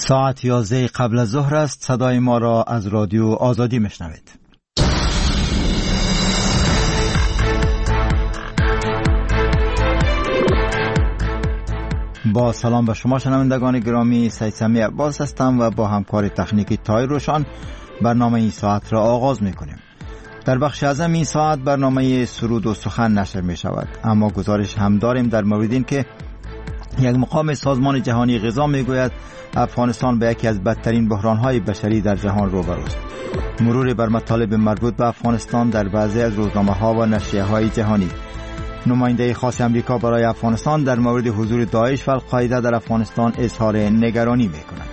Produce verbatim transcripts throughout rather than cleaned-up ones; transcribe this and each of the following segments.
ساعت یازده قبل از ظهر است. صدای ما را از رادیو آزادی میشنوید. با سلام به شما شنوندگان گرامی، سید سمیع عباس هستم و با همکار تکنیکی تای روشان برنامه این ساعت را آغاز میکنیم. در بخش اعظم این ساعت برنامه سرود و سخن نشر می شود، اما گزارش هم داریم در مورد این که یک مقام سازمان جهانی غذا میگوید افغانستان به یکی از بدترین بحران‌های بشری در جهان روبروست. مرور بر مطالب مربوط به افغانستان در بعضی از روزنامه‌ها و نشریه‌های جهانی. نماینده خاص امریکا برای افغانستان در مورد حضور داعش و القاعده در افغانستان اظهار نگرانی می‌کند.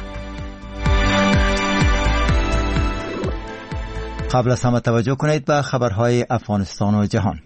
قبل از همه توجه کنید به خبرهای افغانستان و جهان.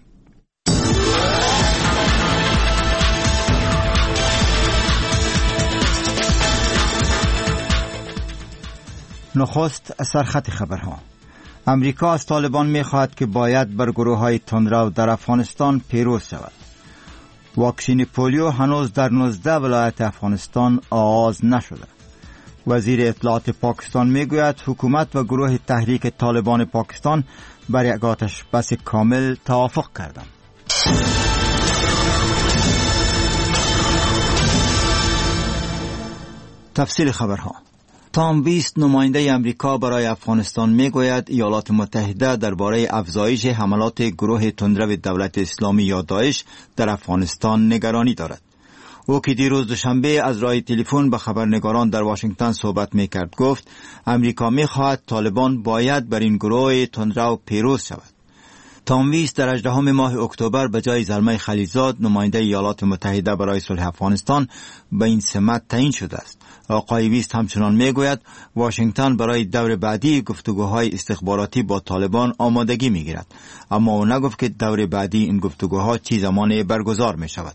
نخست سرخط خبرها. امریکا از طالبان می‌خواهد که باید بر گروه‌های تندرو در افغانستان پیروز شود. واکسین پولیو هنوز در نوزده ولایت افغانستان آغاز نشده. وزیر اطلاعات پاکستان میگوید حکومت و گروه تحریک طالبان پاکستان بر یک آتش بس کامل توافق کردند. تفصیل خبرها. تام ویست، نماینده امریکا برای افغانستان میگوید ایالات متحده درباره افزایش حملات گروه تندرو دولت اسلامی یا داعش در افغانستان نگرانی دارد. او که دیروز دوشنبه از راه تلفن به خبرنگاران در واشنگتن صحبت میکرد گفت امریکا میخواهد طالبان باید بر این گروه تندرو پیروز شود. تام ویست در هجدهم ماه اکتبر به جای زلمه خلیلزاد، نماینده ایالات متحده برای صلح افغانستان، به این سمت تعیین شده است. آقای ویست همچنان میگوید واشنگتن برای دور بعدی گفتگوهای استخباراتی با طالبان آمادگی میگیرد، اما او نگفت که دور بعدی این گفتگوها چه زمانی برگزار می شود.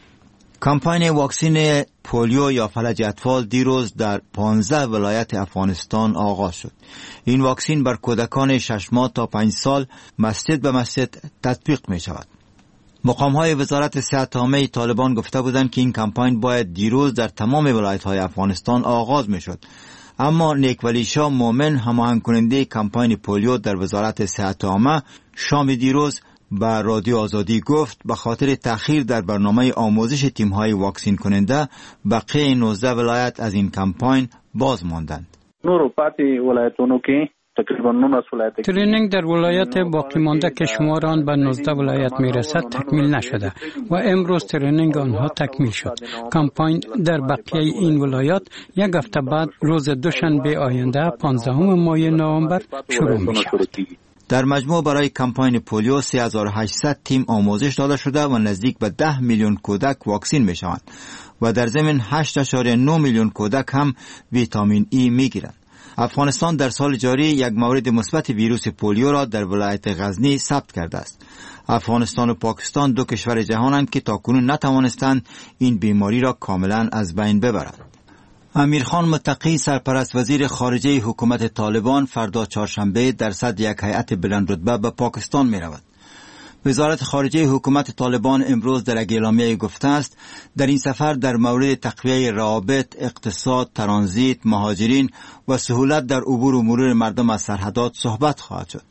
کمپاین واکسین پولیو یا فلج اطفال دیروز در پانزده ولایت افغانستان آغاز شد. این واکسین بر کودکان شش ماه تا پنج سال مسجد به مسجد تطبیق می شود. مقام‌های وزارت صحت عامه طالبان گفته بودند که این کمپاین باید دیروز در تمام ولایت‌های افغانستان آغاز می شد، اما نیک ولی شاه مومن، هماهنگ کننده کمپاین پولیو در وزارت صحت عامه، شام دیروز به رادیو آزادی گفت به خاطر تأخیر در برنامه آموزش تیم‌های واکسین کننده بقیه نوزده ولایت از این کمپاین باز ماندند. نورو پاتی ولایتونو که تقریبا نونس ولایت ترینینگ در ولایت باقی مانده که شمار آن به نوزده ولایت میرسد تکمیل نشده و امروز ترینینگ آنها تکمیل شد. کمپاین در بقیه این ولایات یک هفته بعد روز دوشنبه آینده پانزدهم ماه نوامبر شروع می شود. در مجموع برای کمپاین پولیو سه هزار و هشتصد تیم آموزش داده شده و نزدیک به ده میلیون کودک واکسین می شوند و در ضمن هشت اشاریه نه میلیون کودک هم ویتامین ای می گیرند. افغانستان در سال جاری یک مورد مثبت ویروس پولیو را در ولایت غزنی ثبت کرده است. افغانستان و پاکستان دو کشور جهانند که تاکنون نتوانستند این بیماری را کاملا از بین ببرند. امیرخان متقی، سرپرست وزیر خارجه حکومت طالبان، فردا چهارشنبه در صدر یک هیئت بلند رتبه به پاکستان می رود. وزارت خارجه حکومت طالبان امروز در یک اعلامیه گفته است در این سفر در مورد تقویه روابط، اقتصاد، ترانزیت، مهاجرین و سهولت در عبور و مرور مردم از سرحدات صحبت خواهد شد.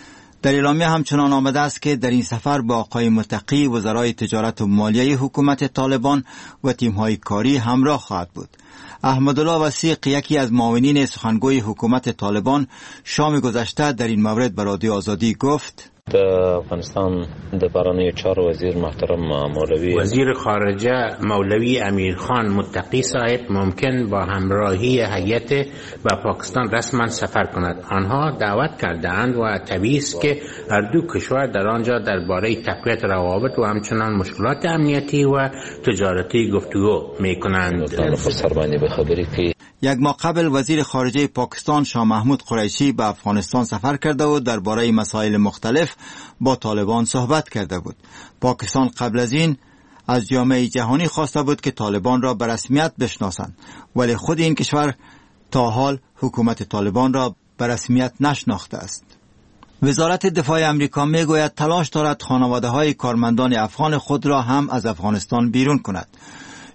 در اعلامیه همچنان آمده است که در این سفر با آقای متقی وزرای تجارت و مالیه حکومت طالبان و تیم‌های کاری همراه خواهد بود. احمدالله وثیق، یکی از معاونین سخنگوی حکومت طالبان، شام گذشته در این مورد به رادیو آزادی گفت د افغانستان د بهرنیو چارو وزیر محترم مولوی وزیر خارجه مولوی امیرخان متقی صاحب ممکن با همراهی هیئت به پاکستان رسما سفر کند. آنها دعوت کردند و طبیعی است که هر دو کشور در آنجا درباره تقویت روابط و همچنان مشکلات امنیتی و تجارتی گفتگو میکنند. یک ماه قبل وزیر خارجه پاکستان شاه محمود قریشی به افغانستان سفر کرده و درباره مسائل مختلف با طالبان صحبت کرده بود. پاکستان قبل از این از جامعه جهانی خواسته بود که طالبان را به رسمیت بشناسند، ولی خود این کشور تا حال حکومت طالبان را به رسمیت نشناخته است. وزارت دفاع امریکا میگوید تلاش دارد خانواده‌های کارمندان افغان خود را هم از افغانستان بیرون کند.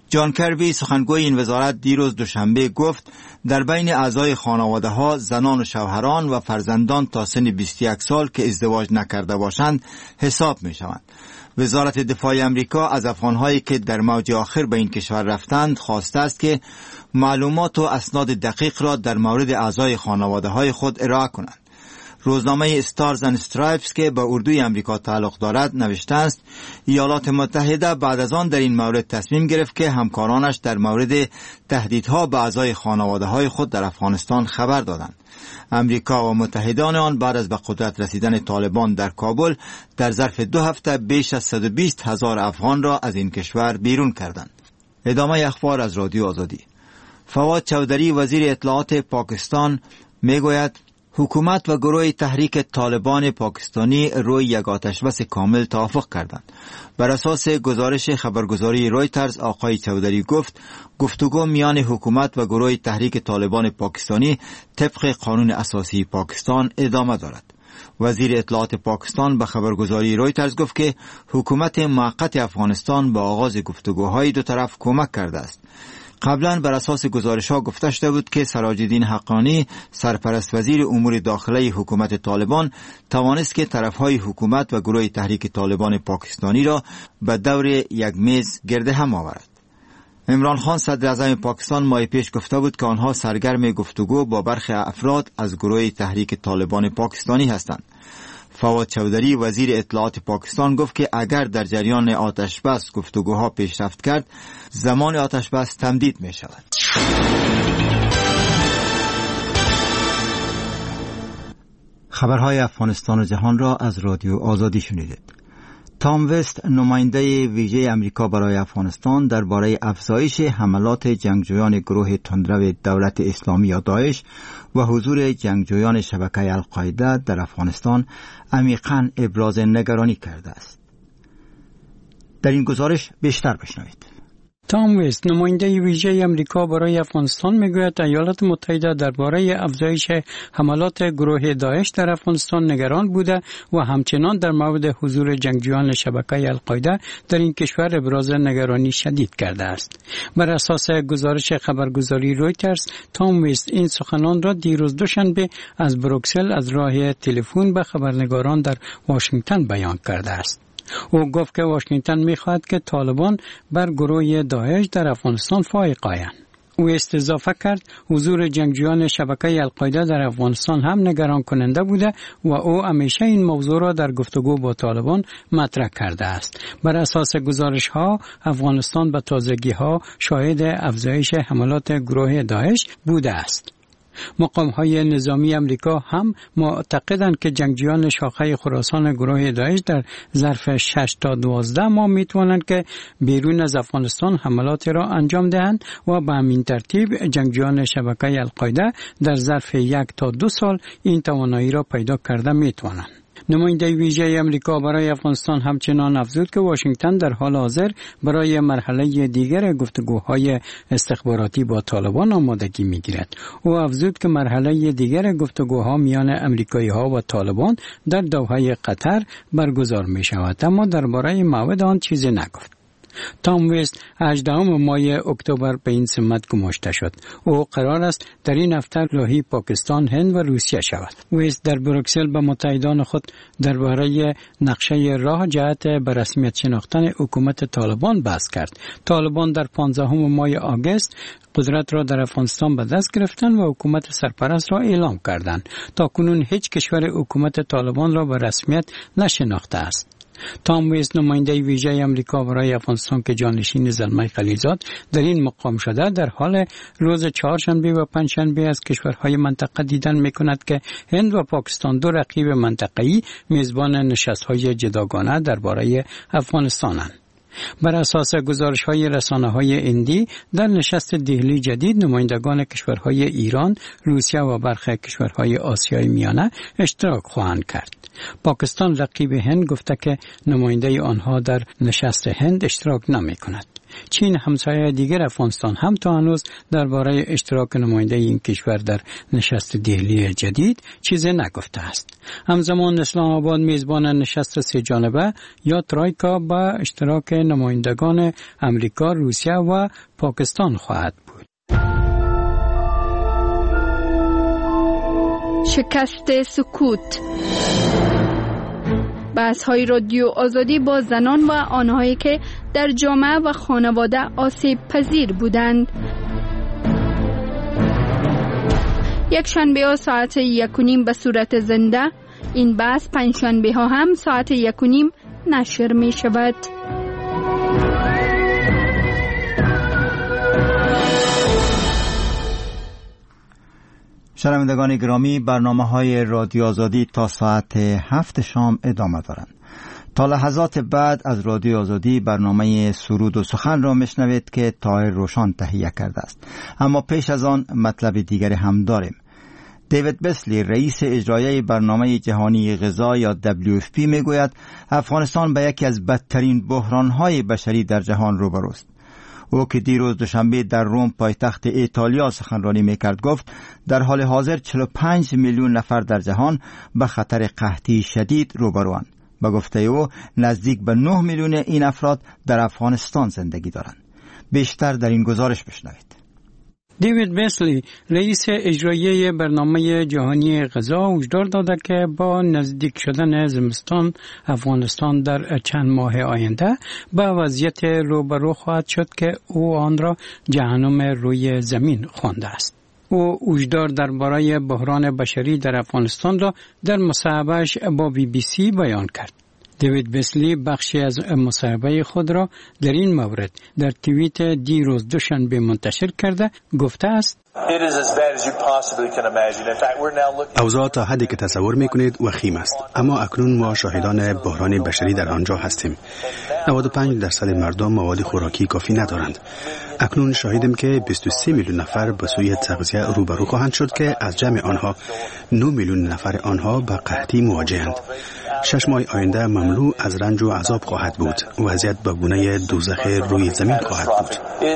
جان کربی سخنگوی این وزارت دیروز دوشنبه گفت در بین اعضای خانواده ها زنان و شوهران و فرزندان تا سن بیست و یک سال که ازدواج نکرده باشند حساب می شوند. وزارت دفاع امریکا از افغانهایی که در موج آخر به این کشور رفتند خواسته است که معلومات و اسناد دقیق را در مورد اعضای خانواده های خود ارائه کنند. روزنامه استارز اند استرایپس که به اردوی امریکا تعلق دارد نوشته است ایالات متحده بعد از آن در این مورد تصمیم گرفت که همکارانش در مورد تهدیدها به اعضای خانواده های خود در افغانستان خبر دادند. امریکا و متحدان آن بعد از به قدرت رسیدن طالبان در کابل در ظرف دو هفته بیش از صد و بیست هزار افغان را از این کشور بیرون کردند. ادامه اخبار از رادیو آزادی. فواد چودری وزیر اطلاعات پاکستان میگوید حکومت و گروه تحریک طالبان پاکستانی روی یک آتشبس کامل توافق کردند. بر اساس گزارش خبرگزاری رویترز آقای چودری گفت گفتگو میان حکومت و گروه تحریک طالبان پاکستانی طبق قانون اساسی پاکستان ادامه دارد. وزیر اطلاعات پاکستان به خبرگزاری رویترز گفت که حکومت موقت افغانستان به آغاز گفتگوهای دو طرف کمک کرده است. قبلا بر اساس گزارش‌ها گفته شده بود که سراج الدین حقانی سرپرست وزیر امور داخلی حکومت طالبان توانست که طرفهای حکومت و گروه تحریک طالبان پاکستانی را به دور یک میز گرد هم آورد. عمران خان صدر اعظم پاکستان ماه پیش گفته بود که آنها سرگرم گفتگو با برخی افراد از گروه تحریک طالبان پاکستانی هستند. فواد چودری وزیر اطلاعات پاکستان گفت که اگر در جریان آتشبس گفتگوها پیشرفت کرد زمان آتشبس تمدید می شود. خبرهای افغانستان و جهان را از رادیو آزادی شنیدید. تام وست نماینده ویژه امریکا برای افغانستان درباره افزایش حملات جنگجویان گروه تندرو دولت اسلامی یا داعش و حضور جنگجویان شبکه القاعده در افغانستان عمیقاً ابراز نگرانی کرده است. در این گزارش بیشتر بشنوید. تام وست نماینده ویژه امریکا برای افغانستان میگوید ایالات متحده درباره افزایش حملات گروه داعش در افغانستان نگران بوده و همچنان در مورد حضور جنگجویان شبکه القاعده در این کشور ابراز نگرانی شدید کرده است. بر اساس گزارش خبرگزاری رویترز تام وست این سخنان را دیروز دوشنبه از بروکسل از راه تلفن به خبرنگاران در واشنگتن بیان کرده است. او گفت که واشنگتن می‌خواهد که طالبان بر گروه داعش در افغانستان فائق آیند. او اضافه کرد حضور جنگجویان شبکه القاعده در افغانستان هم نگران کننده بوده و او همیشه این موضوع را در گفتگو با طالبان مطرح کرده است. بر اساس گزارش‌ها افغانستان به تازگی‌ها شاهد افزایش حملات گروه داعش بوده است. مقام‌های نظامی امریکا هم معتقدند که جنگجویان شاخه خراسان گروه داعش در ظرف شش تا دوازده ماه میتوانند که بیرون از افغانستان حملاتی را انجام دهند و به همین ترتیب جنگجویان شبکه القاعده در ظرف یک تا دو سال این توانایی را پیدا کرده میتوانند. نماینده ویژه امریکا برای افغانستان همچنان افزود که واشنگتن در حال حاضر برای مرحله دیگر گفتگوهای استخباراتی با طالبان آمادگی می‌گیرد. او افزود که مرحله دیگر گفتگوها میان امریکایی‌ها و طالبان در دوحه قطر برگزار می‌شود، اما درباره موعد آن چیزی نگفت. تام وست هجدهم ماه اکتبر به این سمت گماشته شد. او قرار است در این هفته راهی پاکستان، هند و روسیه شود. وست در بروکسل به متحدان خود درباره نقشه راه جهت به رسمیت شناختن حکومت طالبان بحث کرد. طالبان در پانزدهم ماه آگوست قدرت را در افغانستان به دست گرفتند و حکومت سرپرست را اعلام کردند. تاکنون هیچ کشور حکومت طالبان را به رسمیت نشناخته است. تام وست نماینده ویژه امریکا برای افغانستان که جانشین زلمه خلیلزاد در این مقام شده در حال روز چهارشنبه و پنجشنبه از کشورهای منطقه دیدن میکند که هند و پاکستان دو رقیب منطقه‌ای میزبان نشست‌های جداگانه درباره افغانستانند. بر اساس گزارش‌های رسانه‌های هندی در نشست دهلی جدید نمایندگان کشورهای ایران، روسیه و برخی کشورهای آسیای میانه اشتراک خواهند کرد. پاکستان رقیب هند گفته که نماینده آنها در نشست هند اشتراک نمی‌کند. چین همسایه دیگر افغانستان هم تا هنوز درباره اشتراک نماینده این کشور در نشست دهلی جدید چیزی نگفته است. همزمان اسلام آباد میزبان نشست سه جانبه یا ترایکا با اشتراک نمایندگان امریکا، روسیه و پاکستان خواهد بود. شکست سکوت. بحث‌های رادیو آزادی با زنان و آنهایی که در جامعه و خانواده آسیب پذیر بودند. یک شنبه ها ساعت یک و نیم به صورت زنده، این بحث پنج شنبه ها هم ساعت یک و نیم نشر می شود. شنوندگان گرامی، برنامه‌های رادیو آزادی تا ساعت هفت شام ادامه دارند. تا لحظات بعد از رادیو آزادی برنامه سرود و سخن را میشنوید که طاهر روشان تهیه کرده است. اما پیش از آن مطلب دیگری هم داریم. دیوید بسلی، رئیس اجرایی برنامه جهانی غذا یا دبلیو اف پی میگوید افغانستان به یکی از بدترین بحران‌های بشری در جهان روبروست. او که دیروز دوشنبه در روم پایتخت ایتالیا سخنرانی میکرد گفت در حال حاضر چهل و پنج میلیون نفر در جهان به خطر قحطی شدید روبروند. به گفته او نزدیک به نه میلیون این افراد در افغانستان زندگی دارند. بیشتر در این گزارش بشنوید. دیوید بسلی، رئیس اجرایی برنامه جهانی غذا، هشدار داده که با نزدیک شدن زمستان افغانستان در چند ماه آینده به وضعیت روبرو خواهد شد که او آن را جهنم روی زمین خوانده است. او هشدار درباره بحران بشری در افغانستان را در مصاحبه‌اش با بی بی سی بیان کرد. دیوید بسلی بخشی از مصاحبه خود را در این مورد در توییت دیروز دوشنبه منتشر کرده گفته است: اوضاع تا حدی که تصور میکنید وخیم است، اما اکنون ما شاهدان بحران بشری در آنجا هستیم. نود و پنج درصد مردم مواد خوراکی کافی ندارند. اکنون شاهدیم که بیست و سه میلیون نفر به سوی تغذیه روبرو خواهند شد که از جمع آنها نه میلیون نفر آنها به قحطی مواجهند. شش ماه آینده مملو از رنج و عذاب خواهد بود. وضعیت به گونه دوزخ روی زمین خواهد بود.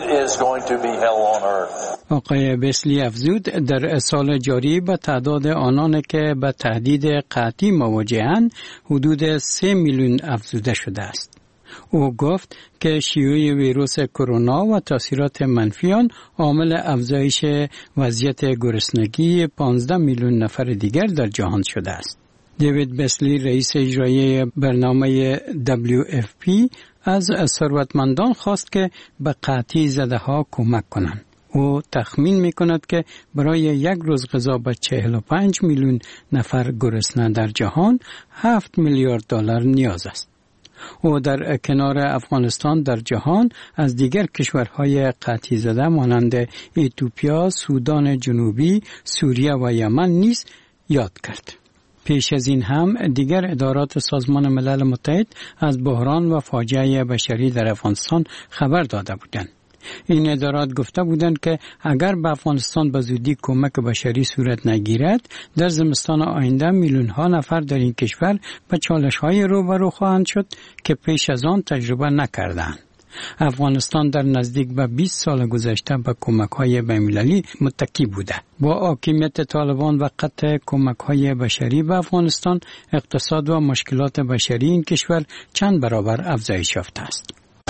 آقای بسلی افزود در سال جاری به تعداد آنان که به تهدید قحطی مواجهند حدود سه میلیون افزوده شده است. او گفت که شیوع ویروس کرونا و تاثیرات منفی آن عامل افزایش وضعیت گرسنگی پانزده میلیون نفر دیگر در جهان شده است. دیوید بسلی، رئیس اجرایی برنامه دبلیو اف پی، از ثروتمندان خواست که به قحطی زده ها کمک کنند. او تخمین می کند که برای یک روز غذا به چهل و پنج میلیون نفر گرسنه در جهان هفت میلیارد دلار نیاز است. او در کنار افغانستان در جهان از دیگر کشورهای قحطی زده مانند اتیوپیا، سودان جنوبی، سوریه و یمن نیز یاد کرد. پیش از این هم دیگر ادارات سازمان ملل متحد از بحران و فاجعه بشری در افغانستان خبر داده بودند. این ادارات گفته بودند که اگر به افغانستان به زودی کمک بشری صورت نگیرد، در زمستان آینده میلیون ها نفر در این کشور به چالش های روبرو خواهند شد که پیش از آن تجربه نکردند. افغانستان در نزدیک به بیست سال گذشته به کمک‌های بین‌المللی متکی بوده. با حاکمیت طالبان و قطع کمک‌های بشری به افغانستان، اقتصاد و مشکلات بشری این کشور چند برابر افزایش یافته است.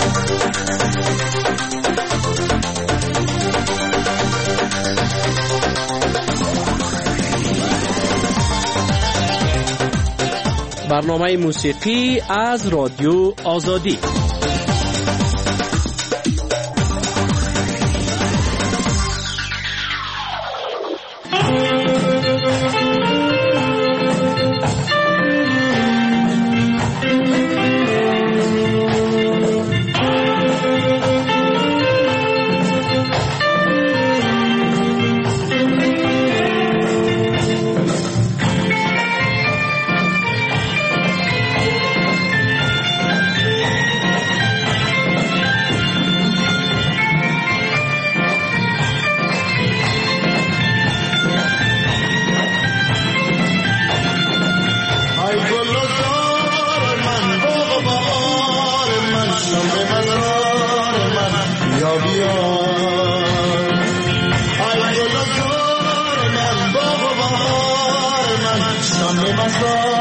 برنامه موسیقی از رادیو آزادی. ای گل و زار من باغ و بهار من شام مزار